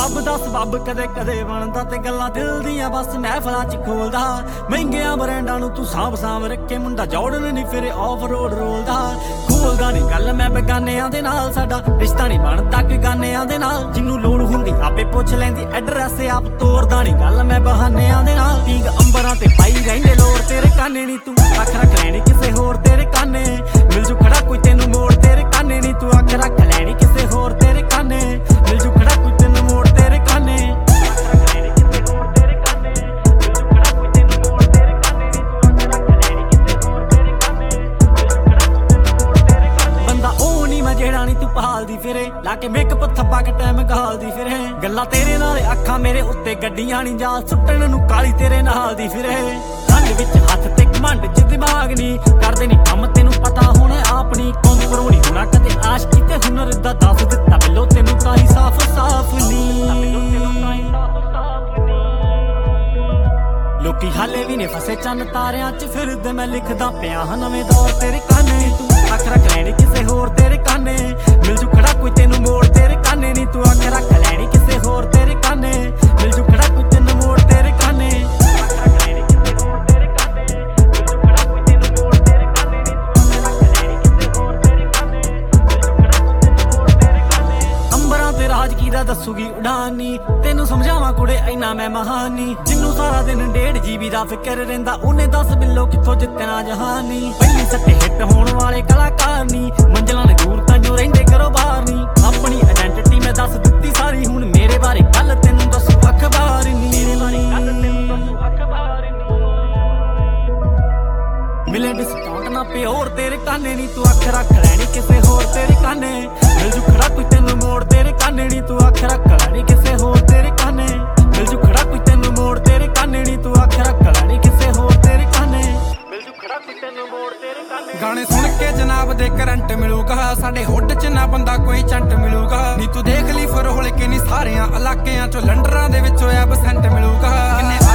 ਰੱਬ ਦਾ ਸਬੱਬ ਕਦੇ ਕਦੇ ਬਣਦਾ ਤੇ ਗੱਲਾਂ ਦਿਲ ਦੀਆਂ ਬਸ ਮਹਿਫਲਾਂ 'ਚ ਖੋਲਦਾ। ਮਹਿੰਗਿਆਂ ਬ੍ਰਾਂਡਾਂ ਨੂੰ ਤੂੰ ਸਾਂਭ ਰੱਖੇ ਮੁੰਡਾ ਜੌਰਡਨ ਨਹੀਂ ਫਿਰ ਆਫ ਰੋਡ ਰੋਲਦਾ। ਖੋਲਦਾ ਨਹੀਂ ਗੱਲ ਮੈਂ ਬੇਗਾਨਿਆਂ ਦੇ ਨਾਲ, ਸਾਡਾ ਰਿਸ਼ਤਾ ਨਹੀਂ ਬਣਦਾ ਕਿ ਗਾਨਿਆਂ ਦੇ ਨਾਲ। ਜਿਹਨੂੰ ਲੋੜ ਹੁੰਦੀ ਆਪੇ ਪੁੱਛ ਲੈਂਦੀ ਐਡਰੈਸ ਆਪ, ਤੋਰਦਾ ਨਹੀਂ ਗੱਲ ਮੈਂ ਬਹਾਨਿਆਂ ਦੇ ਨਾਲ। ਪੀਂਗ ਅੰਬਰਾਂ ਤੇ ਪਾਈ ਰਹਿੰਦੇ ਲੋਰ ਤੇਰੇ ਕਾਨੇ ਨੀ ਤੂੰ ਅੱਖ ਰੱਖ ਲੈਣੀ ਕਿਸੇ ਹੋਰ ਤੇਰੇ ਕਾਨੇ। ਮਿਲ ਜੂ ਖੜਾ ਕੋਈ ਤੈਨੂੰ ਮੋੜ ਤੇਰੇ ਕਾਨੇ ਨੀ ਤੂੰ ਅੱਖ ਰੱਖ ਲੈਣੀ ਕਿਸੇ ਹੋਰ ਤੇਰੇ ਕਾਨੇ। ਮਿਲ ਜੂ ਖੜਾ ਕੋਈ ਤੈਨੂੰ ਮੋੜ ਤੇਰੇ ਕਾਨੇ। ਜਿਹੜਾ ਨੀ ਤੂੰ ਭਾਲਦੀ ਫਿਰੇ ਲਾ ਕੇ ਮੇਕਅਪ ਥੱਪਾ ਕੇ ਟਾਈਮ ਗਾਲਦੀ ਫਿਰੇ। ਗੱਲਾਂ ਤੇਰੇ ਨਾਲ ਅੱਖਾਂ ਮੇਰੇ ਉੱਤੇ ਗੱਡੀਆਂ ਨੀ ਜਾ ਸੁੱਟਣ ਨੂੰ ਕਾਲੀ ਤੇਰੇ ਨਾਲ ਦੀ ਫਿਰੇ। ਰੰਗ ਵਿੱਚ ਹੱਥ ਤੇ ਘਮੰਡ ਚ ਦਿਮਾਗ ਨੀ ਕਰਦੇ ਨੀ ਕੰਮ ਤੈਨੂੰ ਪਤਾ ਹੁਣ ਆਪਣੀ ਕੌਮ ਕਰੋਣੀ ਹੋਣਾ ਕਦੇ ਆਸ਼ਕੀ ਤੇ ਹੁਨਰ ਦਾ ਦੱਸ ਦਿੱਤਾ ਬਿੱਲੋ ਤੈਨੂੰ ਤਾਂ ਹੀ ਸਾਫ਼ ਨੀ। ਲੋਕੀ ਹਾਲੇ ਵੀ ਨੇ ਫਸੇ ਚੰਨ ਤਾਰਿਆਂ 'ਚ ਫਿਰਦੇ ਮੈਂ ਲਿਖਦਾ ਪਿਆ ਹਾਂ ਨਵੇਂ ਦੌਰ ਤੇਰੇ ਕਾਨੇ। ਤੂੰ ਅੱਖ ਰੱਖ ਲੈਣੀ ਕਿਸੇ ਹੋਰ ਤੇਰੇ ਕਾਨੇ। ਮਿਲ ਜੂ ਖੜਾ ਕੋਈ ਤੈਨੂੰ ਮੋੜ ਤੇਰੇ ਕਾਨੇ ਨੀ ਤੂੰ ਅੱਖ ਰੱਖ ਲੈਣੀ ਕਿਸੇ ਹੋਰ ਤੇਰੇ ਕਾਨੇ। ਮਿਲ ਜੂ ਖੜਾ ਕੋਈ ਤੈਨੂੰ ਮੋੜ ਤੇਰੇ ਕਾਨੇ। ਰਾਜ ਕੀ ਦਾ ਦੱਸੂਗੀ ਉਡਾਨੀ ਤੈਨੂੰ ਸਮਝਾਵਾਂ ਕੁੜੇ ਇੰਨਾ ਮੈਂ ਮਹਾਨੀ। ਜਿਹਨੂੰ ਸਾਰਾ ਦਿਨ 1.5 GB ਦਾ ਫਿਕਰ ਰਹਿੰਦਾ ਉਹਨੇ 10 ਬਿੱਲੋ ਕਿੱਥੋਂ ਜਿੱਤਣਾ ਜਹਾਨੀ। ਪਹਿਲੀ ਸੱਟੇ ਹਿੱਟ ਹੋਣ ਵਾਲੇ ਕਲਾਕਾਰ ਨੀ ਮੰਜ਼ਲਾਂ ਨੇ ਦੂਰ ਤਾਂ ਜੋ ਰਹਿੰਦੇ ਘਰੋਂ ਬਾਹਰ ਨੀ। ਆਪਣੀ ਆਇਡੈਂਟੀਟੀ ਮੈਂ ਦੱਸ ਦਿੱਤੀ ਸਾਰੀ ਹੁਣ ਮੇਰੇ ਬਾਰੇ ਕੱਲ ਤੈਨੂੰ ਦੱਸੂ ਅਖਬਾਰ ਨੀ। ਮਿਲੇ ਡਿਸਕਾਊਂਟ ਨਾ ਪਿਓਰ ਤੇਰੇ ਕਾਨੇ ਨੀ ਤੂੰ ਅੱਖ ਰੱਖ ਲੈਣੀ ਕਿਸੇ ਹੋਰ ਤੇਰੇ ਕਾਨੇ। ਮਿਲ ਜੂ ਖੜਾ ਕੋਈ ਤੈਨੂੰ ਮੋੜ ਤੇਰੇ ਕਾਨੇ ਨੀ ਤੂੰ ਅੱਖ ਰੱਖ ਲੈਣੀ ਕਿਸੇ ਹੋਰ ਤੇਰੇ ਕਾਨੇ। ਮਿਲ ਜੂ ਖੜਾ ਕੋਈ ਤੈਨੂੰ ਮੋੜ ਤੇਰੇ ਕਾਨੇ ਨੀ ਤੂੰ ਅੱਖ ਰੱਖ ਲੈਣੀ ਕਿਸੇ ਹੋਰ ਤੇਰੇ ਕਾਨੇ। ਮਿਲ ਜੂ ਖੜਾ ਕੋਈ ਤੈਨੂੰ ਮੋੜ ਤੇਰੇ ਕਾਨੇ। ਗਾਣੇ ਸੁਣ ਕੇ ਜਨਾਬ ਦੇ ਕਰੰਟ ਮਿਲੂਗਾ ਸਾਡੇ ਹੁੱਡ 'ਚ ਨਾ ਬੰਦਾ ਕੋਈ ਚੰਟ ਮਿਲੂਗਾ ਨੀ ਤੂੰ ਦੇਖ ਲਈ ਫਿਰ ਹੋਲ ਕੇ ਨੀ ਸਾਰਿਆਂ ਇਲਾਕਿਆਂ 'ਚੋਂ ਲੰਡਰਾਂ ਦੇ ਵਿੱਚੋਂ ਐਬਸੈਂਟ ਮਿਲੂਗਾ।